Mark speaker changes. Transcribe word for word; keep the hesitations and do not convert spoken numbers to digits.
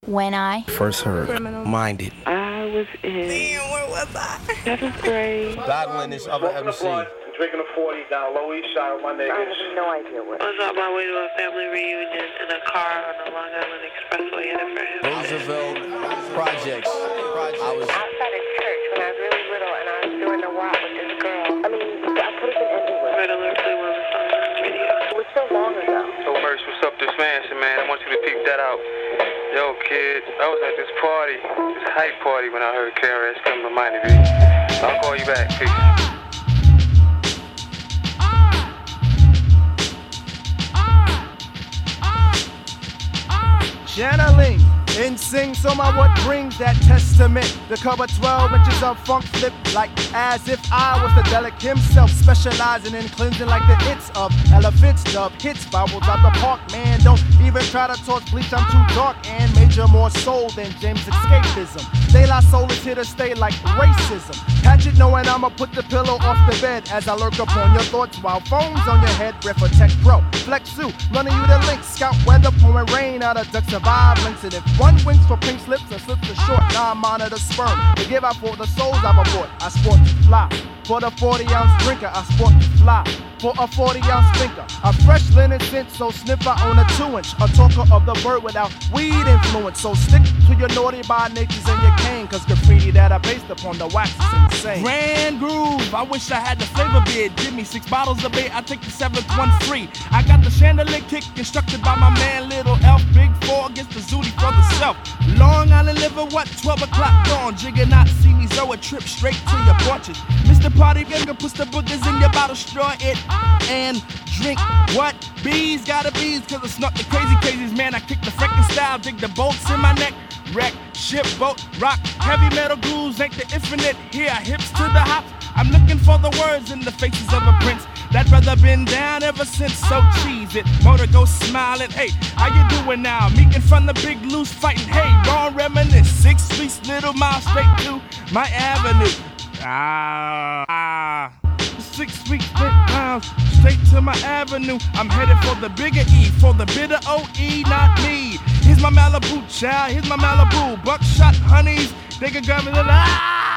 Speaker 1: When I
Speaker 2: first heard
Speaker 3: Criminal.
Speaker 2: Minded.
Speaker 3: I was in
Speaker 1: Damn, where was I?
Speaker 3: seventh grade.
Speaker 2: Battling this other M C.
Speaker 4: Drinking a forty down Low East Side with my niggas.
Speaker 3: I have no idea what.
Speaker 5: I was on my way to a family reunion in a car on the Long Island Expressway headed for him.
Speaker 2: Roosevelt Projects. I was
Speaker 3: Outside of church when I was really little and I was doing the walk with this girl. I mean, I could have been anywhere.
Speaker 5: Red Alert played one of the songs on the radio.
Speaker 3: It was so long ago.
Speaker 6: So Merch, what's up this mansion, man? I want you to peep that out. Yo, kids, I was at this party, this hype party when I heard K R S come to Miami B. I'll call you back. Peace.
Speaker 7: Channeling, in sing, so my what brings that testament. The cover twelve inches of funk flip, like as if I was the delic himself, specializing in cleansing like the hits of elephants, dub hits, bubbles out the park. Man, don't even try to talk bleach, I'm too dark and major more soul than James escapism. De La Soul is here to stay like racism. Catch it knowing I'ma put the pillow off the bed as I lurk upon your thoughts while phones on your head. Ref a tech pro, flex suit, running you the link, scout weather, pouring rain out of ducks survive links. And if one winks for pink slips and slips the short, now I monitor sperm. To give out for the souls I've aboard, I sport to fly. For the forty ounce drinker, I sport to fly. For a forty ounce thinker, a fresh linen scent, so sniffer on a two inch. A talker of the bird without weed influence. So stick to your naughty by natures and your cane, cause graffiti that I paste upon the wax is insane.
Speaker 8: Grand groove, I wish I had the flavor bid. Give me six bottles of beer, I take the seventh one free. I got the chandelier kick instructed by my man Little Elf. Big four against the zooty for the self. Long Island liver, what? twelve o'clock dawn. Jigger not see me, so a trip straight to your porches. Mister Party Ganger puts the boogers in your bottle straw it and drink what? Bees gotta bees, cause I snuck the crazy crazies, man. I kick the freaking style, dig the bolts in my neck. Wreck, ship, boat, rock, heavy metal grooves ain't the infinite. Here, hips to the hops. I'm looking for the words in the faces of a prince. That brother been down ever since, so cheese it. Motor go smiling, hey, how you doing now? Meeting from the big loose fighting, hey, wrong reminisce. Six weeks, little mile straight to my avenue. Ah, ah. Six weeks, miles, straight to my avenue. I'm headed for the bigger E, for the bitter O E, not me. Here's my Malibu child, here's my Malibu. Buckshot honeys, they can grab me the ah!